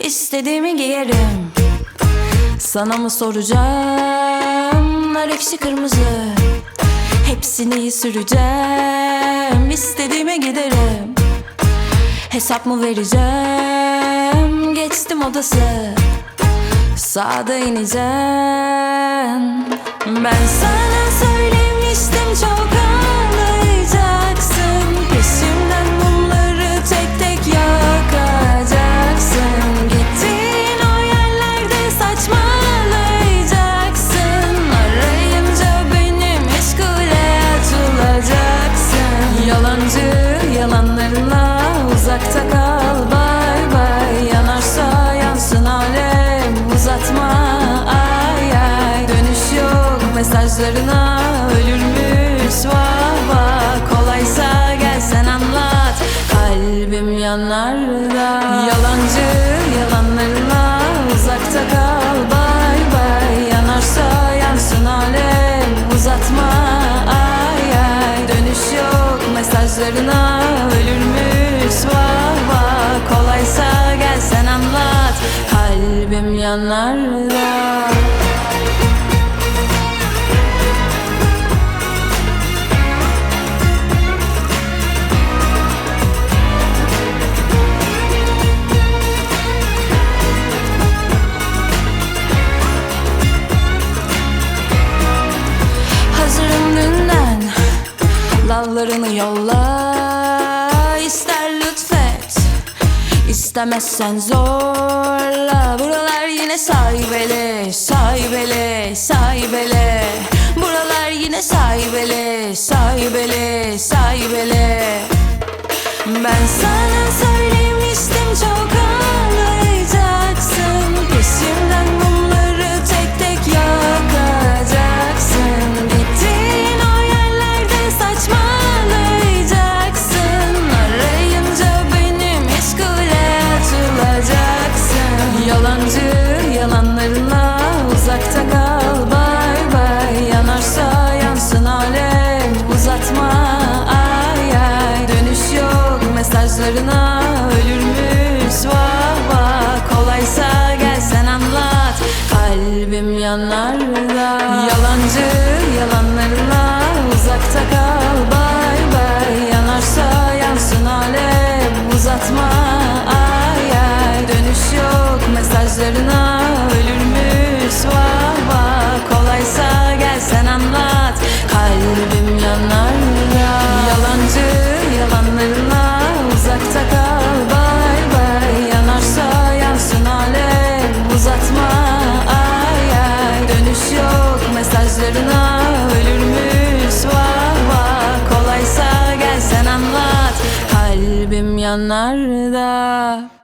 İstediğimi giyerim. Sana mı soracağım? Nar ekşi kırmızı, hepsini süreceğim. İstediğime giderim. Hesap mı vereceğim? Geçtim odası, sağda ineceğim. Ben sana söylemiştim, çok ağlayacaksın. Peşimden mumları tek tek yakacaksın. Gittiğin o yerlerde saçmalayacaksın. Arayınca beni meşgule atılacaksın. Yalancı yalanlarınla uzakta kal, bay bay. Yanarsa yansın alem, uzatma ay ay. Dönüş yok mesajlarına, ölürmüş vah vah. Kolaysa gelsen anlat, kalbim yanarda. Yalancı yalanlarına uzakta kal, bay bay. Yanarsa yansın alem, uzatma ay ay. Dönüş yok mesajlarına, ölürmüş vah vah. Kolaysa gelsen anlat, kalbim yanarda. Hazırım dünden, lavlarını yolla. İster lütfet, İstemezsen zorla. Buralar yine saybele, saybele, saybele. Buralar yine saybele, saybele, saybele. Ben sana söylemiştim, çok ağlayacaksın. Peşimden mumları tek tek yakacaksın. Gittiğin o yerlerde saçmalayacaksın. Arayınca beni meşgule atılacaksın. Yalancı yalanlarınla uzakta kal, bay bay. Yanarsa yansın alem, uzatma ay ay. Dönüş yok mesajlarına, ölürmüş vah vah. Kolaysa gelsen anlat, kalbim yanarda. Yalancı yalanlarına uzakta kal, bay bay. Yanarsa yansın alem, uzatma ay ay. Dönüş yok mesajlarına, ölürmüş vah vah. Kolaysa gelsen anlat, kalbim yanarda. Yalancı yalanlarına uzakta kal, bay bay. Yanarsa yansın alem, uzatma ay ay. Dönüş yok mesajlarına, ölürmüş vah vah. Kolaysa gelsen anlat, kalbim yanarda.